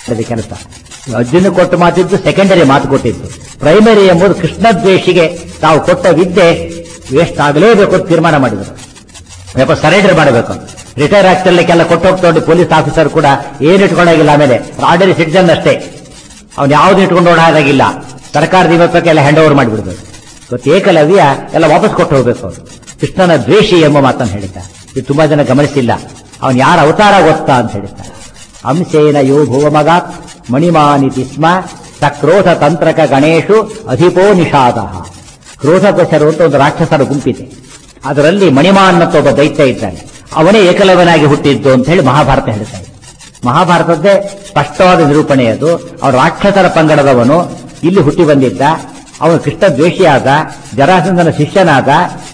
ಕೆಲಸ. ಅರ್ಜುನ ಕೊಟ್ಟು ಮಾತಿದ್ದು ಸೆಕೆಂಡರಿ ಮಾತು ಕೊಟ್ಟಿದ್ದು. ಪ್ರೈಮರಿ ಎಂಬುದು ಕೃಷ್ಣ ದ್ವೇಷಿಗೆ ತಾವು ಕೊಟ್ಟ ವಿದ್ಯೆ ವೇಸ್ಟ್ ಆಗಲೇಬೇಕು ಅಂತ ತೀರ್ಮಾನ ಮಾಡಿದರು. ಯಾಕೆ ಸರೆಂಡರ್ ಮಾಡಬೇಕು. ರಿಟೈರ್ ಆಗ್ತಿರ್ಲಿಕ್ಕೆಲ್ಲ ಕೊಟ್ಟು ಹೋಗ್ತಾ ಪೊಲೀಸ್ ಆಫೀಸರ್ ಕೂಡ ಏನು ಇಟ್ಕೊಂಡಾಗಿಲ್ಲ. ಆಮೇಲೆ ಆರ್ಡಿನರಿ ಸಿಟಿಜನ್ ಅಷ್ಟೇ, ಅವ್ನು ಯಾವ್ದು ಇಟ್ಕೊಂಡು ಓಡಾದಾಗಿಲ್ಲ. ಸರ್ಕಾರದ ಇವತ್ತಕ್ಕೆ ಎಲ್ಲ ಹ್ಯಾಂಡ್ ಓವರ್ ಮಾಡಿಬಿಡ್ಬೇಕು. ಇವತ್ತು ಏಕಲವ್ಯ ಎಲ್ಲ ವಾಪಸ್ ಕೊಟ್ಟು ಹೋಗ್ಬೇಕು. ಅವರು ಕೃಷ್ಣನ ದ್ವೇಷಿ ಎಂಬ ಮಾತನ್ನು ಹೇಳಿದ್ದಾರೆ. ಇದು ತುಂಬಾ ಜನ ಗಮನಿಸಿಲ್ಲ. ಅವನು ಯಾರ ಅವತಾರ ಗೊತ್ತಾ ಅಂತ ಹೇಳಿದ್ದಾರೆ. ಅಂಶೇನ ಯೋ ಭುವಮಗಾತ್ ಮಣಿಮಾನಿತಿ ಸ್ಮ ಸಕ್ರೋಧ ತಂತ್ರಕ ಗಣೇಶು ಅಧಿಪೋ ನಿಷಾದ. ಕ್ರೋಧಕೋಶರು ಅಂತ ಒಂದು ರಾಕ್ಷಸರ ಗುಂಪಿದೆ. ಅದರಲ್ಲಿ ಮಣಿಮಾನ್ ಅಂತ ಒಬ್ಬ ದೈತ್ಯ ಇದ್ದಾನೆ. ಅವನೇ ಏಕಲವ್ಯನಾಗಿ ಹುಟ್ಟಿದ್ದು ಅಂತ ಹೇಳಿ ಮಹಾಭಾರತ ಹೇಳ್ತಾರೆ. ಮಹಾಭಾರತದ್ದೇ ಸ್ಪಷ್ಟವಾದ ನಿರೂಪಣೆ ಅದು. ಅವನು ರಾಕ್ಷಸರ ಪಂಗಡದವನು, ಇಲ್ಲಿ ಹುಟ್ಟಿ ಬಂದಿದ್ದ. ಅವನು ಕೃಷ್ಣ ದ್ವೇಷಿಯಾದ, ಜರಾಸಂಧನ ಶಿಷ್ಯನಾದ.